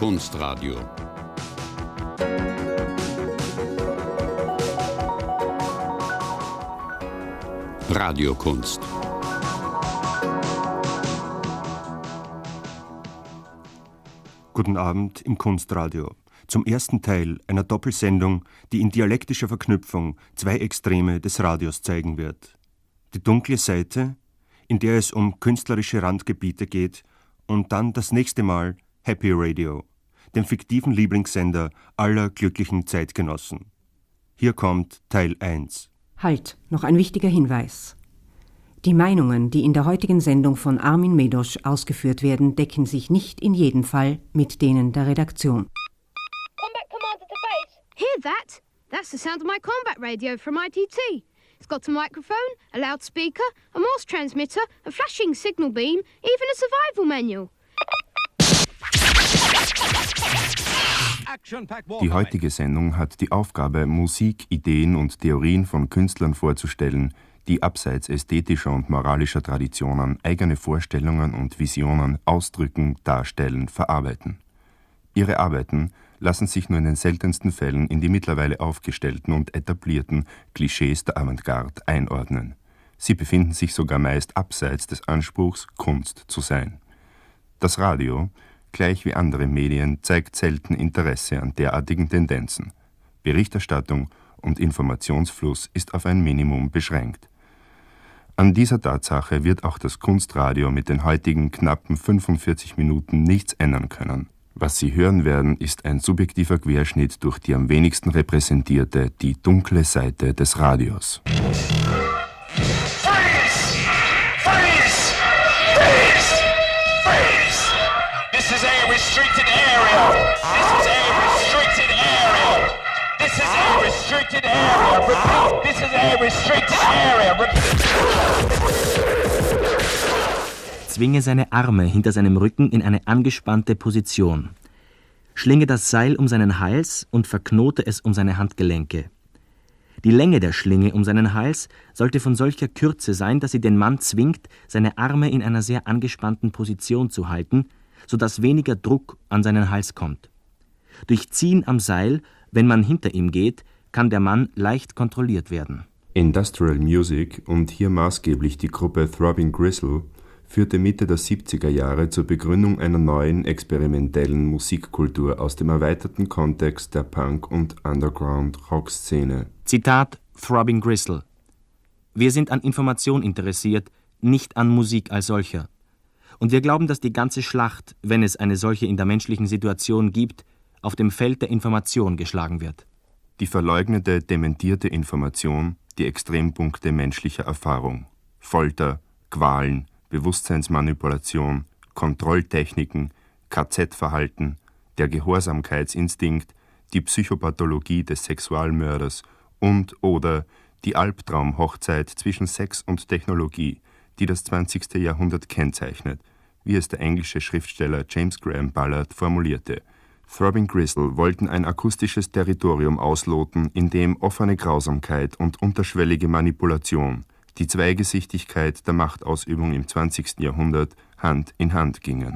Kunstradio. Radiokunst. Guten Abend im Kunstradio. Zum ersten Teil einer Doppelsendung, die in dialektischer Verknüpfung zwei Extreme des Radios zeigen wird. Die dunkle Seite, in der es um künstlerische Randgebiete geht, und dann das nächste Mal Happy Radio, dem fiktiven Lieblingssender aller glücklichen Zeitgenossen. Hier kommt Teil 1. Halt, noch ein wichtiger Hinweis. Die Meinungen, die in der heutigen Sendung von Armin Medosch ausgeführt werden, decken sich nicht in jedem Fall mit denen der Redaktion. Combat commander to base. Hear that? That's the sound of my combat radio from ITT. It's got a microphone, a loudspeaker, a Morse transmitter, a flashing signal beam, even a survival manual. Die heutige Sendung hat die Aufgabe, Musik, Ideen und Theorien von Künstlern vorzustellen, die abseits ästhetischer und moralischer Traditionen eigene Vorstellungen und Visionen ausdrücken, darstellen, verarbeiten. Ihre Arbeiten lassen sich nur in den seltensten Fällen in die mittlerweile aufgestellten und etablierten Klischees der Avantgarde einordnen. Sie befinden sich sogar meist abseits des Anspruchs, Kunst zu sein. Das Radio, gleich wie andere Medien, zeigt selten Interesse an derartigen Tendenzen. Berichterstattung und Informationsfluss ist auf ein Minimum beschränkt. An dieser Tatsache wird auch das Kunstradio mit den heutigen knappen 45 Minuten nichts ändern können. Was Sie hören werden, ist ein subjektiver Querschnitt durch die am wenigsten repräsentierte, die dunkle Seite des Radios. This is a restricted area. This is a restricted area. This is a restricted area. Repeat, this is a restricted area. Zwinge seine Arme hinter seinem Rücken in eine angespannte Position. Schlinge das Seil um seinen Hals und verknote es um seine Handgelenke. Die Länge der Schlinge um seinen Hals sollte von solcher Kürze sein, dass sie den Mann zwingt, seine Arme in einer sehr angespannten Position zu halten, sodass weniger Druck an seinen Hals kommt. Durch Ziehen am Seil, wenn man hinter ihm geht, kann der Mann leicht kontrolliert werden. Industrial Music und hier maßgeblich die Gruppe Throbbing Gristle führte Mitte der 70er Jahre zur Begründung einer neuen, experimentellen Musikkultur aus dem erweiterten Kontext der Punk- und Underground-Rock-Szene. Zitat Throbbing Gristle: Wir sind an Information interessiert, nicht an Musik als solcher. Und wir glauben, dass die ganze Schlacht, wenn es eine solche in der menschlichen Situation gibt, auf dem Feld der Information geschlagen wird. Die verleugnete, dementierte Information, die Extrempunkte menschlicher Erfahrung. Folter, Qualen, Bewusstseinsmanipulation, Kontrolltechniken, KZ-Verhalten, der Gehorsamkeitsinstinkt, die Psychopathologie des Sexualmörders und/oder die Albtraumhochzeit zwischen Sex und Technologie, die das 20. Jahrhundert kennzeichnet, wie es der englische Schriftsteller James Graham Ballard formulierte. Throbbing Gristle wollten ein akustisches Territorium ausloten, in dem offene Grausamkeit und unterschwellige Manipulation, die Zweigesichtigkeit der Machtausübung im 20. Jahrhundert Hand in Hand gingen.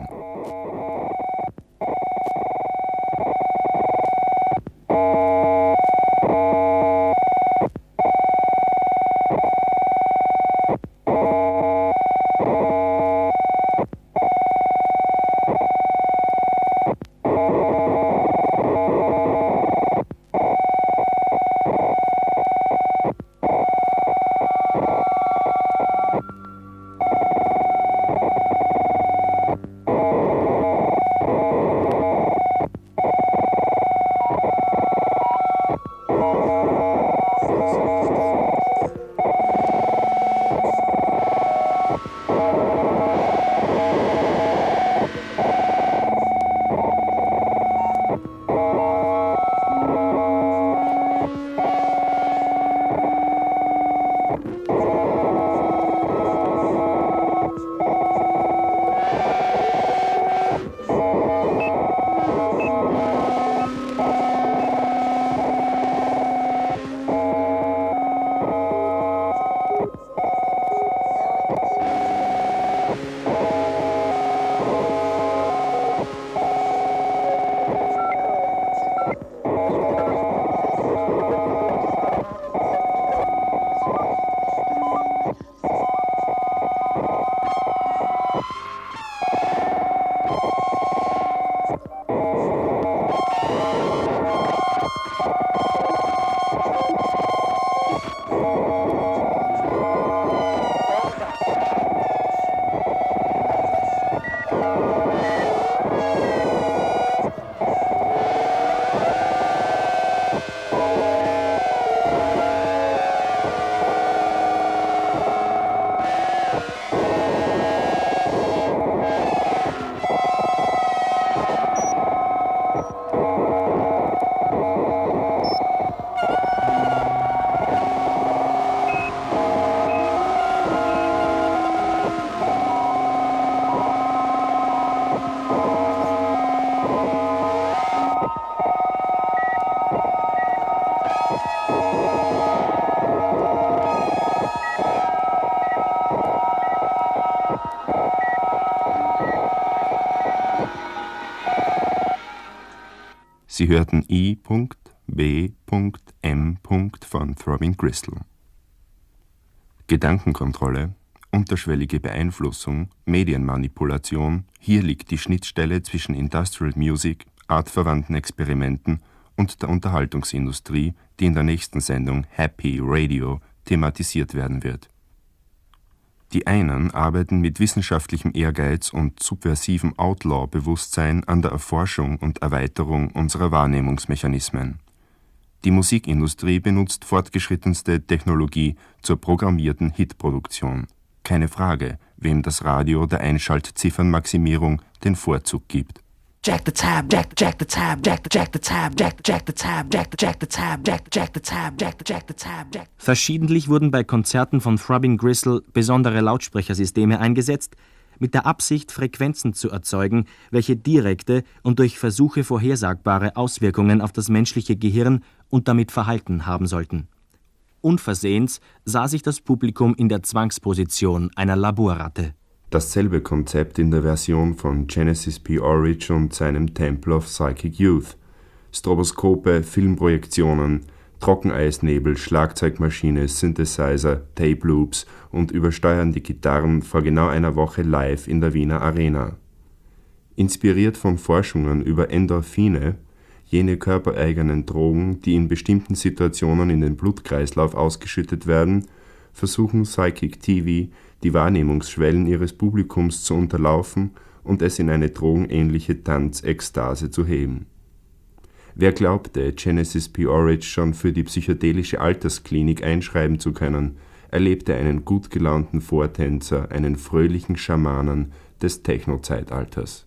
Sie hörten I.B.M. von Throbbing Gristle. Gedankenkontrolle, unterschwellige Beeinflussung, Medienmanipulation, hier liegt die Schnittstelle zwischen Industrial Music, artverwandten Experimenten und der Unterhaltungsindustrie, die in der nächsten Sendung Happy Radio thematisiert werden wird. Die einen arbeiten mit wissenschaftlichem Ehrgeiz und subversivem Outlaw-Bewusstsein an der Erforschung und Erweiterung unserer Wahrnehmungsmechanismen. Die Musikindustrie benutzt fortgeschrittenste Technologie zur programmierten Hitproduktion. Keine Frage, wem das Radio der Einschaltziffernmaximierung den Vorzug gibt. Jack the tab, jack the tab, jack the tab, jack the tab, jack the tab, jack the tab, jack the tab. Verschiedentlich wurden bei Konzerten von Throbbing Gristle besondere Lautsprechersysteme eingesetzt, mit der Absicht, Frequenzen zu erzeugen, welche direkte und durch Versuche vorhersagbare Auswirkungen auf das menschliche Gehirn und damit Verhalten haben sollten. Unversehens sah sich das Publikum in der Zwangsposition einer Laborratte. Dasselbe Konzept in der Version von Genesis P. Orridge und seinem Temple of Psychic Youth. Stroboskope, Filmprojektionen, Trockeneisnebel, Schlagzeugmaschine, Synthesizer, Tape Loops und übersteuernde Gitarren vor genau einer Woche live in der Wiener Arena. Inspiriert von Forschungen über Endorphine, jene körpereigenen Drogen, die in bestimmten Situationen in den Blutkreislauf ausgeschüttet werden, versuchen Psychic TV, die Wahrnehmungsschwellen ihres Publikums zu unterlaufen und es in eine drogenähnliche Tanzekstase zu heben. Wer glaubte, Genesis P. Orridge schon für die psychedelische Altersklinik einschreiben zu können, erlebte einen gut gelaunten Vortänzer, einen fröhlichen Schamanen des Techno-Zeitalters.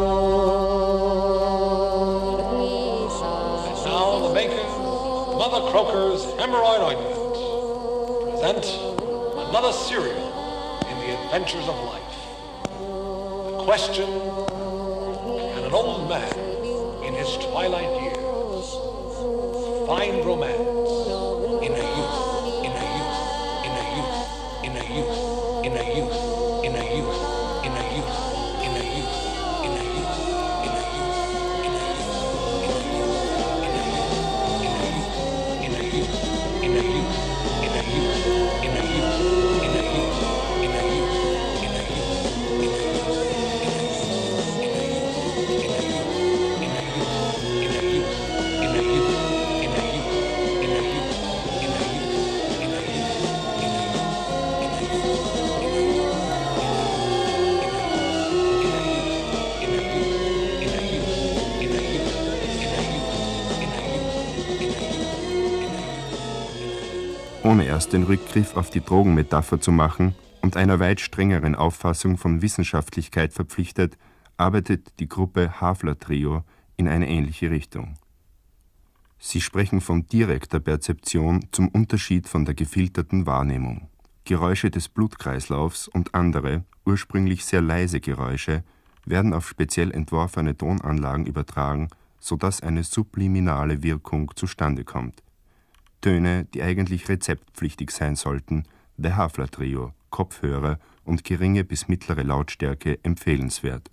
Now the makers of Mother Croker's Hemorrhoid Ointment present another serial in the adventures of life. The question, can an old man in his twilight years find romance in a youth, in a youth, in a youth, in a youth, in a youth, in a youth, in a youth, in a youth, in a youth, in a youth, in a youth, in a youth, in a youth, in a youth, in a youth, in a youth, in a youth, in a youth, in a youth, in a Ohne erst den Rückgriff auf die Drogenmetapher zu machen und einer weit strengeren Auffassung von Wissenschaftlichkeit verpflichtet, arbeitet die Gruppe Hafler Trio in eine ähnliche Richtung. Sie sprechen von direkter Perzeption zum Unterschied von der gefilterten Wahrnehmung. Geräusche des Blutkreislaufs und andere, ursprünglich sehr leise Geräusche, werden auf speziell entworfene Tonanlagen übertragen, sodass eine subliminale Wirkung zustande kommt. Töne, die eigentlich rezeptpflichtig sein sollten, The Hafler Trio, Kopfhörer und geringe bis mittlere Lautstärke empfehlenswert.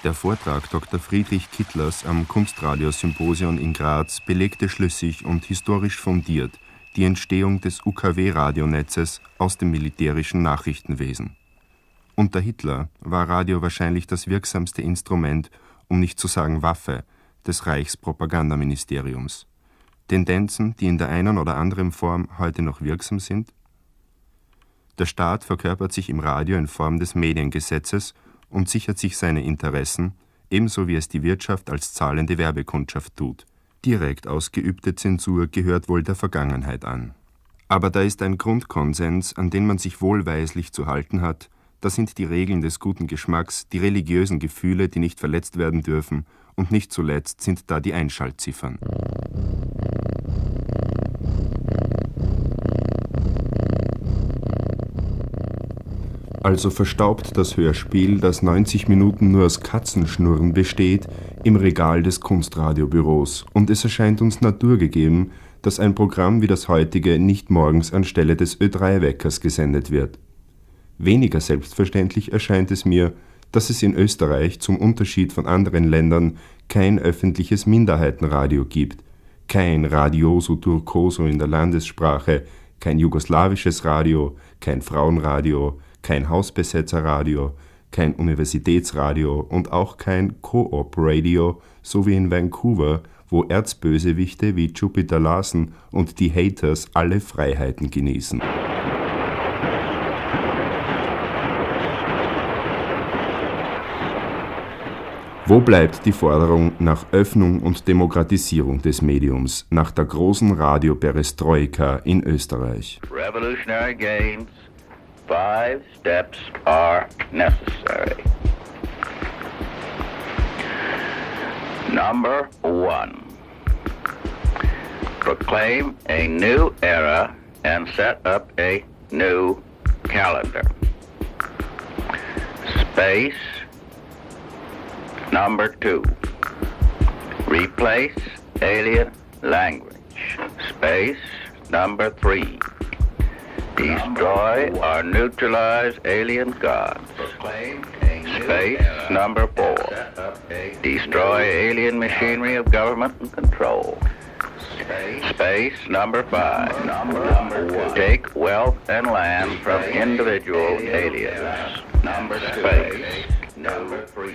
Der Vortrag Dr. Friedrich Kittlers am Kunstradiosymposion in Graz belegte schlüssig und historisch fundiert die Entstehung des UKW-Radionetzes aus dem militärischen Nachrichtenwesen. Unter Hitler war Radio wahrscheinlich das wirksamste Instrument, um nicht zu sagen Waffe, des Reichspropagandaministeriums. Tendenzen, die in der einen oder anderen Form heute noch wirksam sind? Der Staat verkörpert sich im Radio in Form des Mediengesetzes und sichert sich seine Interessen, ebenso wie es die Wirtschaft als zahlende Werbekundschaft tut. Direkt ausgeübte Zensur gehört wohl der Vergangenheit an. Aber da ist ein Grundkonsens, an den man sich wohlweislich zu halten hat. Das sind die Regeln des guten Geschmacks, die religiösen Gefühle, die nicht verletzt werden dürfen, und nicht zuletzt sind da die Einschaltziffern. Also verstaubt das Hörspiel, das 90 Minuten nur aus Katzenschnurren besteht, im Regal des Kunstradiobüros, und es erscheint uns naturgegeben, dass ein Programm wie das heutige nicht morgens anstelle des Ö3-Weckers gesendet wird. Weniger selbstverständlich erscheint es mir, dass es in Österreich zum Unterschied von anderen Ländern kein öffentliches Minderheitenradio gibt, kein Radioso Turcoso in der Landessprache, kein jugoslawisches Radio, kein Frauenradio, kein Hausbesetzerradio, kein Universitätsradio und auch kein Co-op-Radio, so wie in Vancouver, wo Erzbösewichte wie Jupiter Larson und die Haters alle Freiheiten genießen. Wo bleibt die Forderung nach Öffnung und Demokratisierung des Mediums, nach der großen Radio-Perestroika in Österreich? Revolutionary gains. 5 steps are necessary. Number 1. Proclaim a new era and set up a new calendar. Space. Number 2. Replace alien language. Space. Number 3. Destroy or neutralize alien gods. Space. Number 4. Destroy alien machinery of government and control. Space. Number 5. Take wealth and land from individual aliens. Space. Number 3.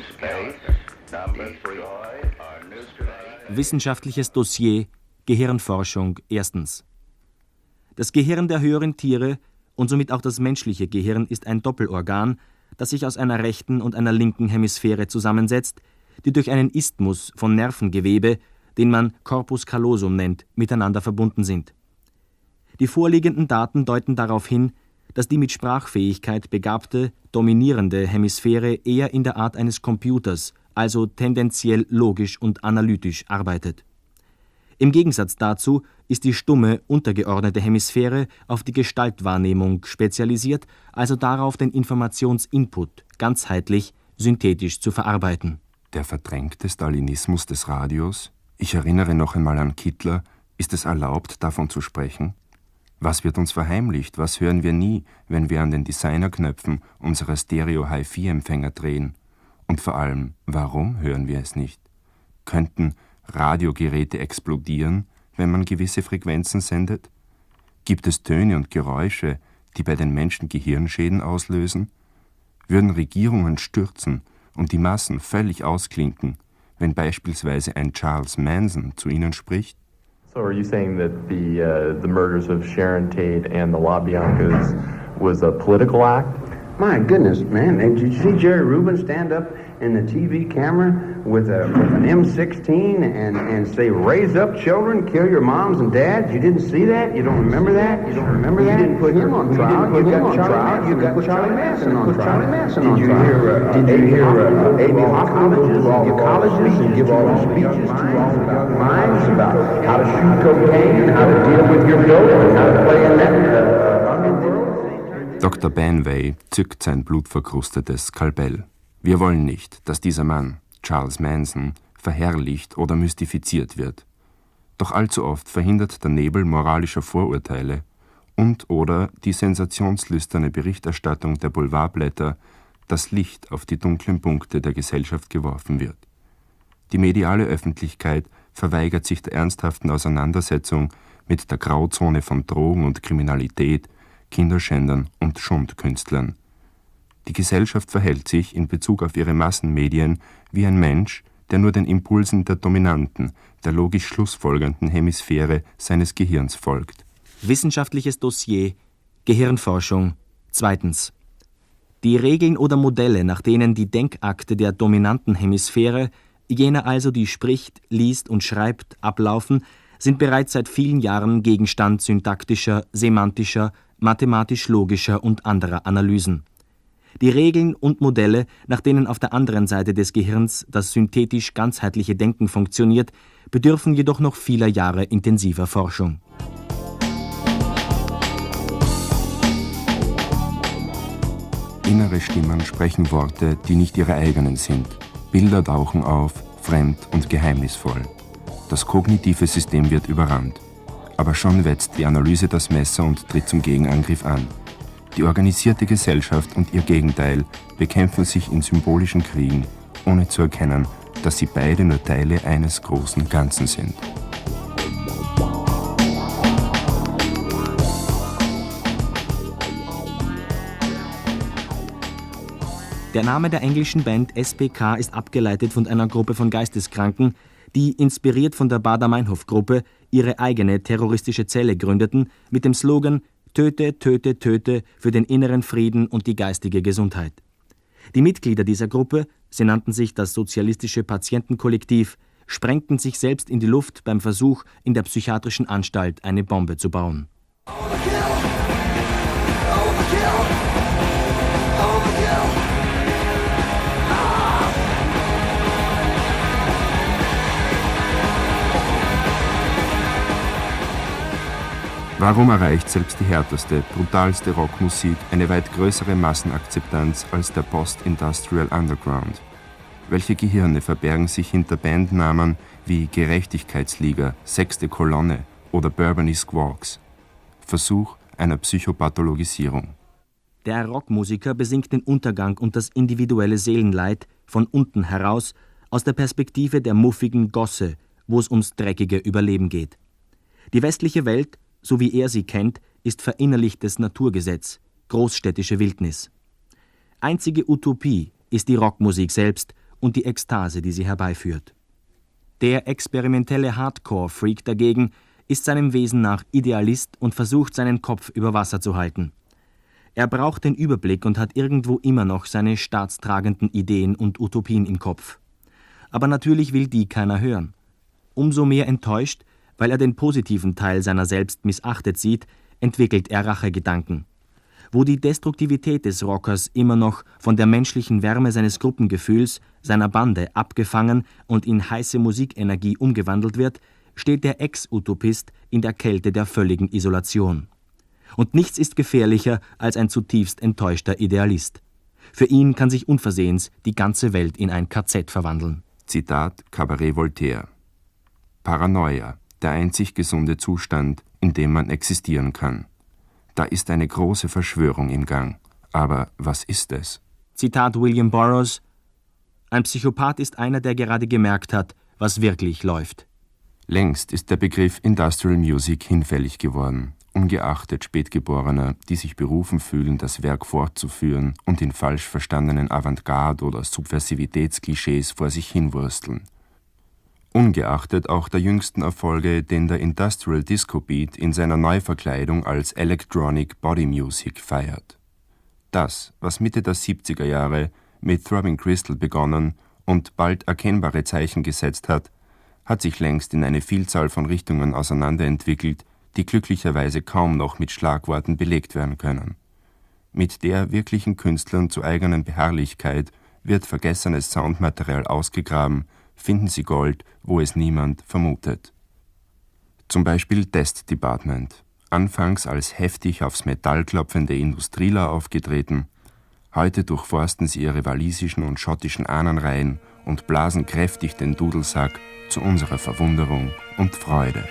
Wissenschaftliches Dossier Gehirnforschung erstens. Das Gehirn der höheren Tiere und somit auch das menschliche Gehirn ist ein Doppelorgan, das sich aus einer rechten und einer linken Hemisphäre zusammensetzt, die durch einen Isthmus von Nervengewebe, den man Corpus callosum nennt, miteinander verbunden sind. Die vorliegenden Daten deuten darauf hin, dass die mit Sprachfähigkeit begabte, dominierende Hemisphäre eher in der Art eines Computers, also tendenziell logisch und analytisch arbeitet. Im Gegensatz dazu ist die stumme, untergeordnete Hemisphäre auf die Gestaltwahrnehmung spezialisiert, also darauf, den Informationsinput ganzheitlich, synthetisch zu verarbeiten. Der verdrängte Stalinismus des Radios? Ich erinnere noch einmal an Kittler. Ist es erlaubt, davon zu sprechen? Was wird uns verheimlicht? Was hören wir nie, wenn wir an den Designerknöpfen unserer Stereo-Hi-Fi-Empfänger drehen? Und vor allem, warum hören wir es nicht? Könnten Radiogeräte explodieren, wenn man gewisse Frequenzen sendet? Gibt es Töne und Geräusche, die bei den Menschen Gehirnschäden auslösen? Würden Regierungen stürzen und die Massen völlig ausklinken, wenn beispielsweise ein Charles Manson zu ihnen spricht? So are you saying that the murders of Sharon Tate and the LaBiancas was a political act? My goodness, man, did you see Jerry Rubin stand up in the TV camera with an M16 and say, raise up children, kill your moms and dads? You didn't see that? You don't remember that? You don't remember that? You didn't put him on trial. You got Charlie Manson on trial. Did you hear Amy Hoffman go to all the colleges and give all the speeches to all the minds about how to shoot cocaine and how to deal with your dope and how to play in that Dr. Banway zückt sein blutverkrustetes Skalpell. Wir wollen nicht, dass dieser Mann, Charles Manson, verherrlicht oder mystifiziert wird. Doch allzu oft verhindert der Nebel moralischer Vorurteile und/oder die sensationslüsterne Berichterstattung der Boulevardblätter, dass Licht auf die dunklen Punkte der Gesellschaft geworfen wird. Die mediale Öffentlichkeit verweigert sich der ernsthaften Auseinandersetzung mit der Grauzone von Drogen und Kriminalität, Kinderschändern und Schundkünstlern. Die Gesellschaft verhält sich in Bezug auf ihre Massenmedien wie ein Mensch, der nur den Impulsen der dominanten, der logisch schlussfolgernden Hemisphäre seines Gehirns folgt. Wissenschaftliches Dossier Gehirnforschung. 2. Die Regeln oder Modelle, nach denen die Denkakte der dominanten Hemisphäre, jener also, die spricht, liest und schreibt, ablaufen, sind bereits seit vielen Jahren Gegenstand syntaktischer, semantischer, mathematisch-logischer und anderer Analysen. Die Regeln und Modelle, nach denen auf der anderen Seite des Gehirns das synthetisch ganzheitliche Denken funktioniert, bedürfen jedoch noch vieler Jahre intensiver Forschung. Innere Stimmen sprechen Worte, die nicht ihre eigenen sind. Bilder tauchen auf, fremd und geheimnisvoll. Das kognitive System wird überrannt. Aber schon wetzt die Analyse das Messer und tritt zum Gegenangriff an. Die organisierte Gesellschaft und ihr Gegenteil bekämpfen sich in symbolischen Kriegen, ohne zu erkennen, dass sie beide nur Teile eines großen Ganzen sind. Der Name der englischen Band SPK ist abgeleitet von einer Gruppe von Geisteskranken, die, inspiriert von der Baader-Meinhof-Gruppe, ihre eigene terroristische Zelle gründeten mit dem Slogan »Töte, töte, töte für den inneren Frieden und die geistige Gesundheit«. Die Mitglieder dieser Gruppe, sie nannten sich das Sozialistische Patientenkollektiv, sprengten sich selbst in die Luft beim Versuch, in der psychiatrischen Anstalt eine Bombe zu bauen. Warum erreicht selbst die härteste, brutalste Rockmusik eine weit größere Massenakzeptanz als der Post-Industrial Underground? Welche Gehirne verbergen sich hinter Bandnamen wie Gerechtigkeitsliga, Sechste Kolonne oder Bourbony Squawks? Versuch einer Psychopathologisierung. Der Rockmusiker besingt den Untergang und das individuelle Seelenleid von unten heraus, aus der Perspektive der muffigen Gosse, wo es ums dreckige Überleben geht. Die westliche Welt, so wie er sie kennt, ist verinnerlichtes Naturgesetz, großstädtische Wildnis. Einzige Utopie ist die Rockmusik selbst und die Ekstase, die sie herbeiführt. Der experimentelle Hardcore-Freak dagegen ist seinem Wesen nach Idealist und versucht, seinen Kopf über Wasser zu halten. Er braucht den Überblick und hat irgendwo immer noch seine staatstragenden Ideen und Utopien im Kopf. Aber natürlich will die keiner hören. Umso mehr enttäuscht, weil er den positiven Teil seiner selbst missachtet sieht, entwickelt er Rachegedanken. Wo die Destruktivität des Rockers immer noch von der menschlichen Wärme seines Gruppengefühls, seiner Bande abgefangen und in heiße Musikenergie umgewandelt wird, steht der Ex-Utopist in der Kälte der völligen Isolation. Und nichts ist gefährlicher als ein zutiefst enttäuschter Idealist. Für ihn kann sich unversehens die ganze Welt in ein KZ verwandeln. Zitat Cabaret Voltaire. Paranoia, der einzig gesunde Zustand, in dem man existieren kann. Da ist eine große Verschwörung im Gang. Aber was ist es? Zitat William Burroughs: Ein Psychopath ist einer, der gerade gemerkt hat, was wirklich läuft. Längst ist der Begriff Industrial Music hinfällig geworden, ungeachtet Spätgeborener, die sich berufen fühlen, das Werk fortzuführen und in falsch verstandenen Avantgarde- oder Subversivitätsklischees vor sich hinwursteln. Ungeachtet auch der jüngsten Erfolge, den der Industrial Disco Beat in seiner Neuverkleidung als Electronic Body Music feiert. Das, was Mitte der 70er Jahre mit Throbbing Crystal begonnen und bald erkennbare Zeichen gesetzt hat, hat sich längst in eine Vielzahl von Richtungen auseinanderentwickelt, die glücklicherweise kaum noch mit Schlagworten belegt werden können. Mit der wirklichen Künstlern zu eigenen Beharrlichkeit wird vergessenes Soundmaterial ausgegraben, finden sie Gold, wo es niemand vermutet. Zum Beispiel Test Department, anfangs als heftig aufs Metall klopfende Industrieler aufgetreten, heute durchforsten sie ihre walisischen und schottischen Ahnenreihen und blasen kräftig den Dudelsack zu unserer Verwunderung und Freude.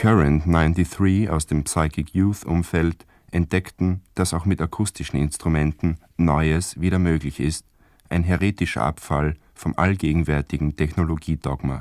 Current 93 aus dem Psychic Youth-Umfeld entdeckten, dass auch mit akustischen Instrumenten Neues wieder möglich ist, ein heretischer Abfall vom allgegenwärtigen Technologiedogma.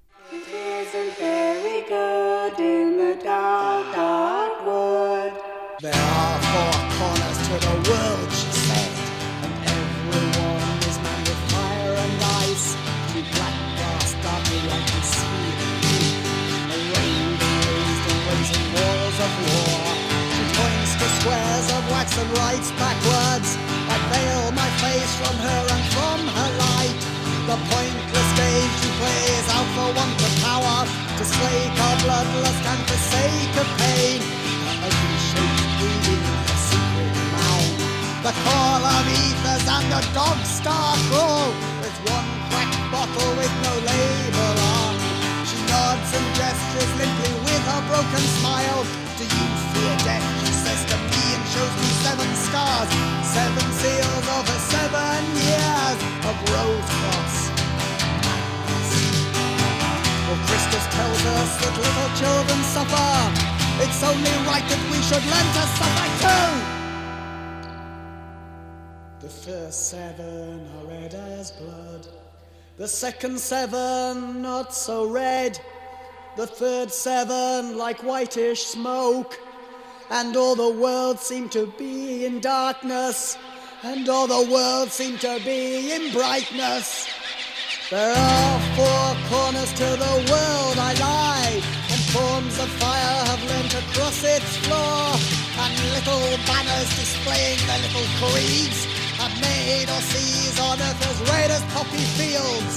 There are four corners to the world, she said, and everyone is manned with fire and ice. Through black glass, darkly like the sea and deep, the rain raised and blazing walls of war. She points to squares of wax and writes backwards. I veil my face from her and from her light. The pointless game she plays out for want of power, to slake our bloodlust and forsake of pain. Ugly shapes breathing in her secret mound. The call of ethers and the dog's star crawl. With one cracked bottle with no label on. She nods and gestures limply with her broken smile. Do you fear death? She says to me and shows me 7 scars. 7 seals of her 7 years of rose cross madness. Well, Christus tells us that little children suffer. It's only right that we should learn to suffer too. The first 7 are red as blood. The second 7 not so red. The third 7 like whitish smoke. And all the world seemed to be in darkness. And all the world seemed to be in brightness. There are 4 corners to the world, I lie, and forms of fire have learned to cross its floor, and little banners displaying their little creeds have made or seas on earth as red as poppy fields.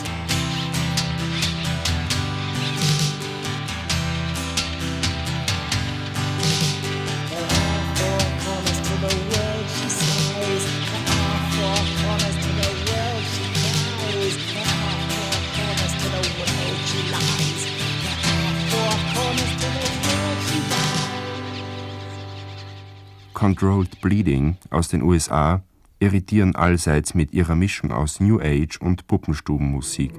There are 4 corners to the world, she sighs. There are 4 corners to the world, she cries. There are 4 corners to the world, she lies. There are 4 corners to the world, she dies. Controlled Bleeding aus den USA irritieren allseits mit ihrer Mischung aus New Age und Puppenstubenmusik.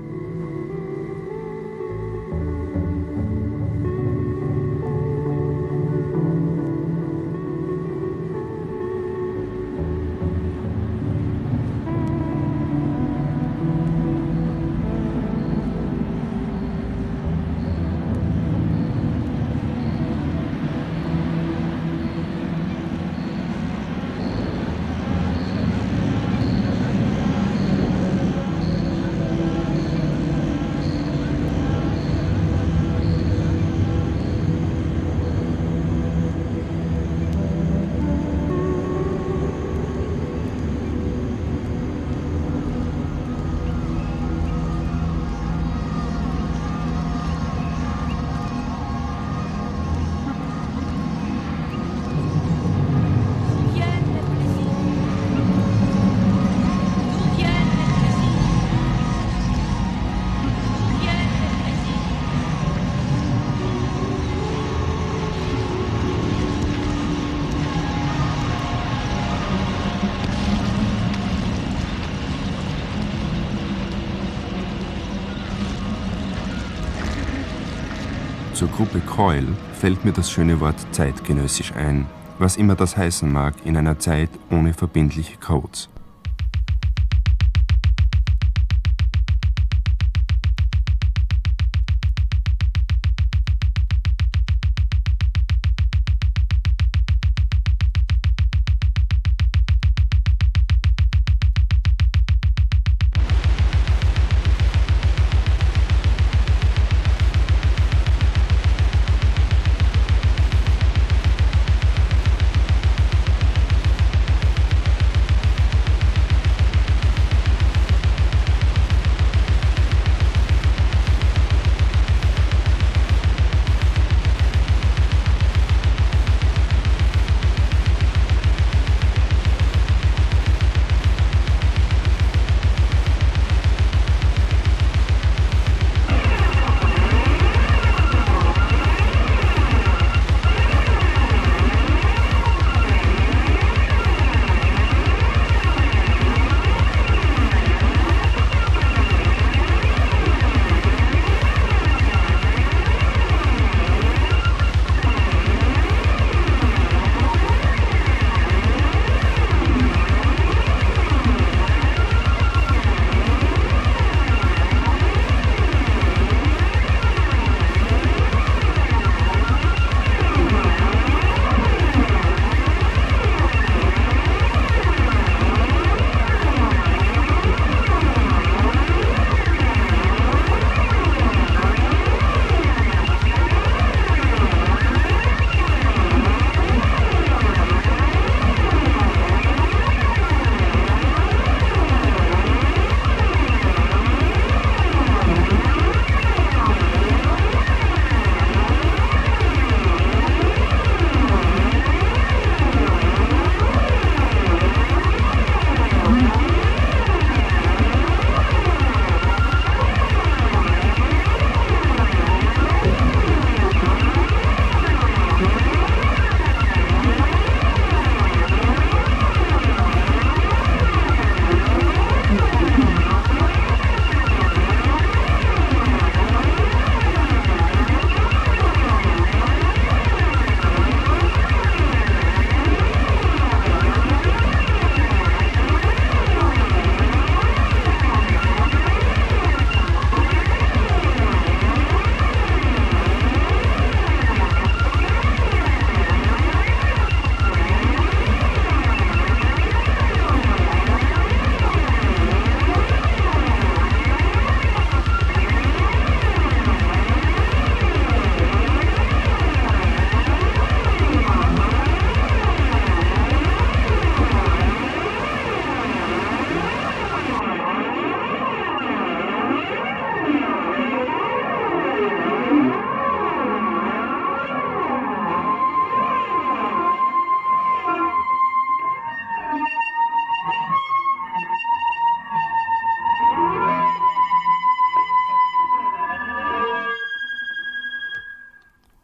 Zur Gruppe Coil fällt mir das schöne Wort zeitgenössisch ein, was immer das heißen mag in einer Zeit ohne verbindliche Codes.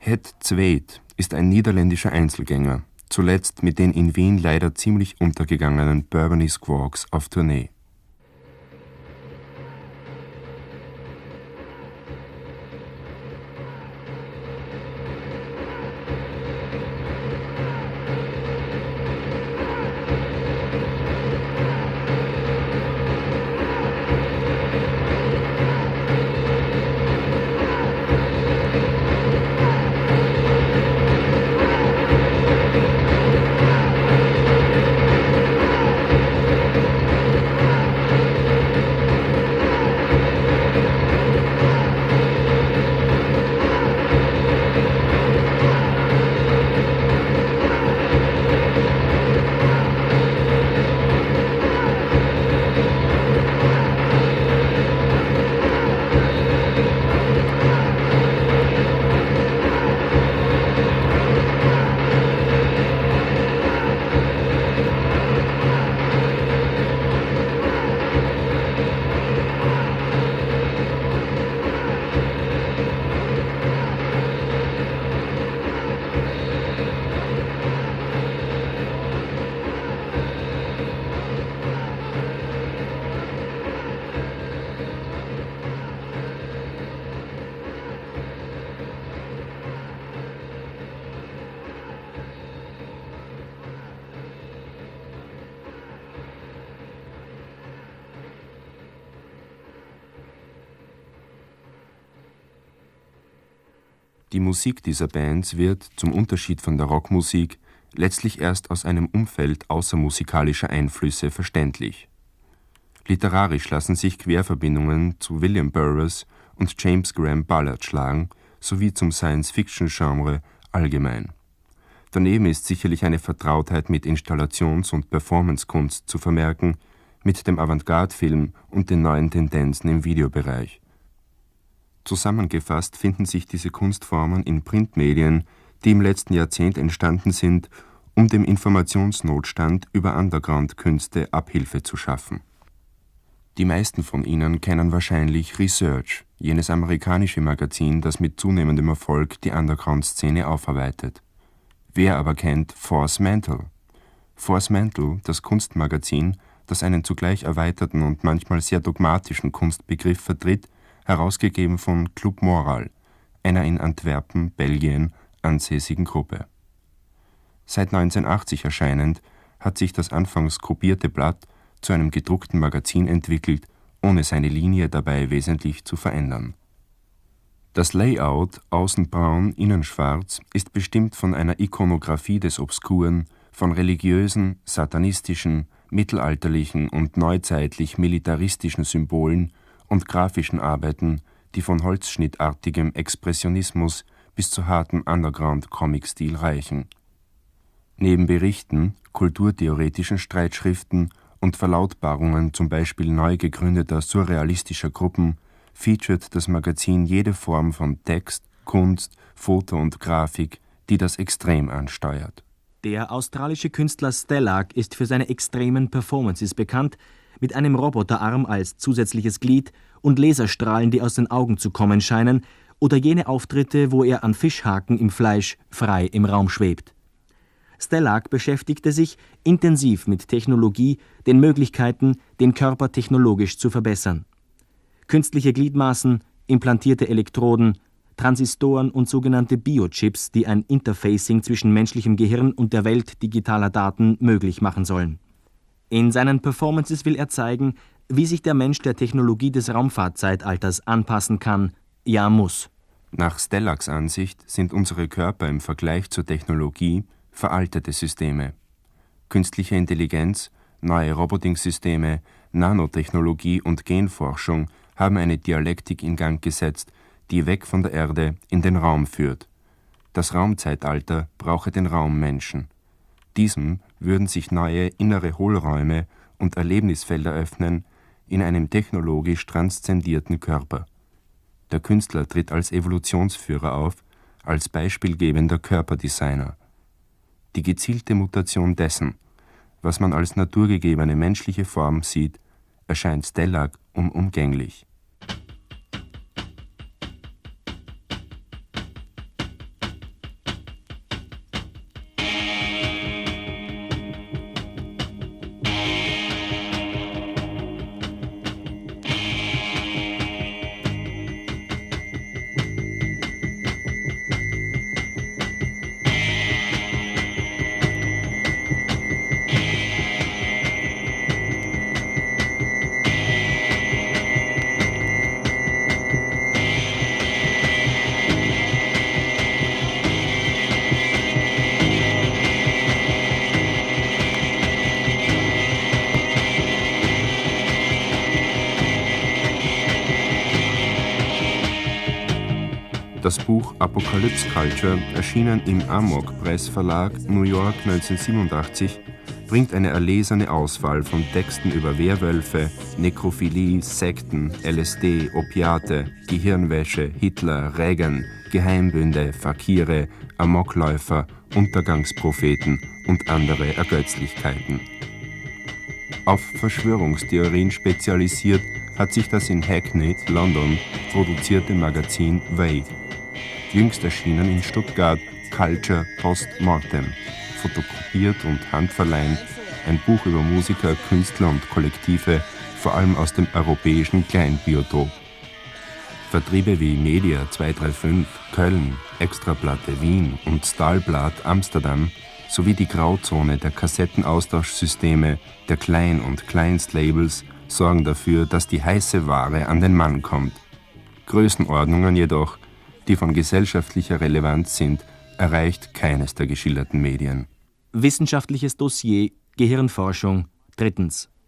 Het Zweet ist ein niederländischer Einzelgänger, zuletzt mit den in Wien leider ziemlich untergegangenen Bourbony Squawks auf Tournee. Die Musik dieser Bands wird, zum Unterschied von der Rockmusik, letztlich erst aus einem Umfeld außermusikalischer Einflüsse verständlich. Literarisch lassen sich Querverbindungen zu William Burroughs und James Graham Ballard schlagen, sowie zum Science-Fiction-Genre allgemein. Daneben ist sicherlich eine Vertrautheit mit Installations- und Performancekunst zu vermerken, mit dem Avantgarde-Film und den neuen Tendenzen im Videobereich. Zusammengefasst finden sich diese Kunstformen in Printmedien, die im letzten Jahrzehnt entstanden sind, um dem Informationsnotstand über Underground-Künste Abhilfe zu schaffen. Die meisten von Ihnen kennen wahrscheinlich Research, jenes amerikanische Magazin, das mit zunehmendem Erfolg die Underground-Szene aufarbeitet. Wer aber kennt Force Mantle? Force Mantle, das Kunstmagazin, das einen zugleich erweiterten und manchmal sehr dogmatischen Kunstbegriff vertritt, herausgegeben von Club Moral, einer in Antwerpen, Belgien, ansässigen Gruppe. Seit 1980 erscheinend, hat sich das anfangs gruppierte Blatt zu einem gedruckten Magazin entwickelt, ohne seine Linie dabei wesentlich zu verändern. Das Layout, außen braun, innen schwarz, ist bestimmt von einer Ikonographie des Obskuren, von religiösen, satanistischen, mittelalterlichen und neuzeitlich militaristischen Symbolen und grafischen Arbeiten, die von holzschnittartigem Expressionismus bis zu hartem Underground-Comic-Stil reichen. Neben Berichten, kulturtheoretischen Streitschriften und Verlautbarungen zum Beispiel neu gegründeter surrealistischer Gruppen featuret das Magazin jede Form von Text, Kunst, Foto und Grafik, die das Extrem ansteuert. Der australische Künstler Stellark ist für seine extremen Performances bekannt, mit einem Roboterarm als zusätzliches Glied und Laserstrahlen, die aus den Augen zu kommen scheinen, oder jene Auftritte, wo er an Fischhaken im Fleisch frei im Raum schwebt. Stellark beschäftigte sich intensiv mit Technologie, den Möglichkeiten, den Körper technologisch zu verbessern. Künstliche Gliedmaßen, implantierte Elektroden, Transistoren und sogenannte Biochips, die ein Interfacing zwischen menschlichem Gehirn und der Welt digitaler Daten möglich machen sollen. In seinen Performances will er zeigen, wie sich der Mensch der Technologie des Raumfahrtzeitalters anpassen kann, ja muss. Nach Stellarks Ansicht sind unsere Körper im Vergleich zur Technologie veraltete Systeme. Künstliche Intelligenz, neue Robotingsysteme, Nanotechnologie und Genforschung haben eine Dialektik in Gang gesetzt, die weg von der Erde in den Raum führt. Das Raumzeitalter brauche den Raummenschen. Diesem würden sich neue innere Hohlräume und Erlebnisfelder öffnen in einem technologisch transzendierten Körper. Der Künstler tritt als Evolutionsführer auf, als beispielgebender Körperdesigner. Die gezielte Mutation dessen, was man als naturgegebene menschliche Form sieht, erscheint Stellark unumgänglich. Das Buch Apocalypse Culture, erschienen im Amok Press Verlag, New York 1987, bringt eine erlesene Auswahl von Texten über Werwölfe, Nekrophilie, Sekten, LSD, Opiate, Gehirnwäsche, Hitler, Reagan, Geheimbünde, Fakire, Amokläufer, Untergangspropheten und andere Ergötzlichkeiten. Auf Verschwörungstheorien spezialisiert hat sich das in Hackney, London, produzierte Magazin Way. Jüngst erschienen in Stuttgart Culture Post Mortem, fotokopiert und handverleimt, ein Buch über Musiker, Künstler und Kollektive, vor allem aus dem europäischen Kleinbiotop. Vertriebe wie Media 235, Köln, Extraplatte Wien und Stahlblatt Amsterdam sowie die Grauzone der Kassettenaustauschsysteme der Klein- und Kleinstlabels sorgen dafür, dass die heiße Ware an den Mann kommt. Größenordnungen jedoch, die von gesellschaftlicher Relevanz sind, erreicht keines der geschilderten Medien. Wissenschaftliches Dossier Gehirnforschung. 3.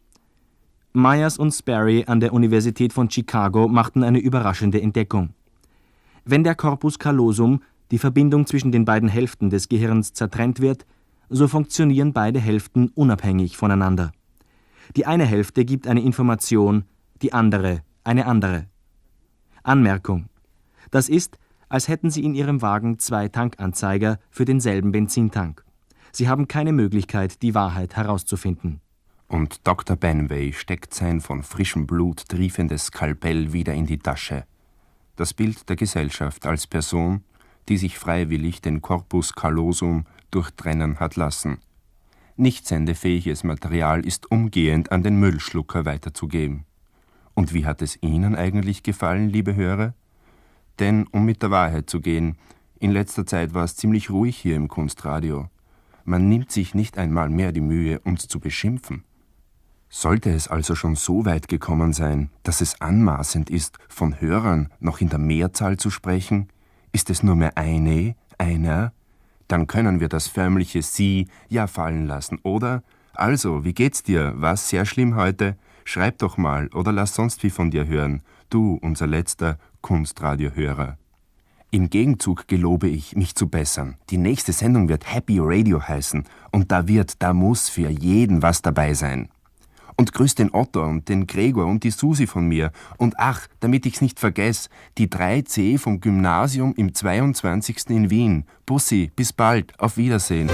Myers und Sperry an der Universität von Chicago machten eine überraschende Entdeckung. Wenn der Corpus callosum, die Verbindung zwischen den beiden Hälften des Gehirns, zertrennt wird, so funktionieren beide Hälften unabhängig voneinander. Die eine Hälfte gibt eine Information, die andere eine andere. Anmerkung: Das ist, als hätten Sie in Ihrem Wagen 2 Tankanzeiger für denselben Benzintank. Sie haben keine Möglichkeit, die Wahrheit herauszufinden. Und Dr. Benway steckt sein von frischem Blut triefendes Skalpell wieder in die Tasche. Das Bild der Gesellschaft als Person, die sich freiwillig den Corpus callosum durchtrennen hat lassen. Nicht sendefähiges Material ist umgehend an den Müllschlucker weiterzugeben. Und wie hat es Ihnen eigentlich gefallen, liebe Hörer? Denn, um mit der Wahrheit zu gehen, in letzter Zeit war es ziemlich ruhig hier im Kunstradio. Man nimmt sich nicht einmal mehr die Mühe, uns zu beschimpfen. Sollte es also schon so weit gekommen sein, dass es anmaßend ist, von Hörern noch in der Mehrzahl zu sprechen? Ist es nur mehr eine, einer? Dann können wir das förmliche Sie ja fallen lassen, oder? Also, wie geht's dir? War's sehr schlimm heute? Schreib doch mal oder lass sonst wie von dir hören. Du, unser letzter Kunstradiohörer. Im Gegenzug gelobe ich, mich zu bessern. Die nächste Sendung wird Happy Radio heißen und da muss für jeden was dabei sein. Und grüß den Otto und den Gregor und die Susi von mir. Und ach, damit ich's nicht vergesse, die 3C vom Gymnasium im 22. in Wien. Bussi, bis bald, auf Wiedersehen.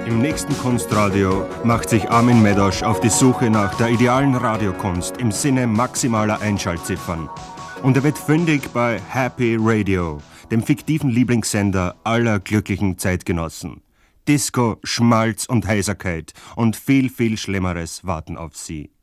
Im nächsten Kunstradio macht sich Armin Medosch auf die Suche nach der idealen Radiokunst im Sinne maximaler Einschaltziffern. Und er wird fündig bei Happy Radio, dem fiktiven Lieblingssender aller glücklichen Zeitgenossen. Disco, Schmalz und Heiserkeit und viel, viel Schlimmeres warten auf Sie.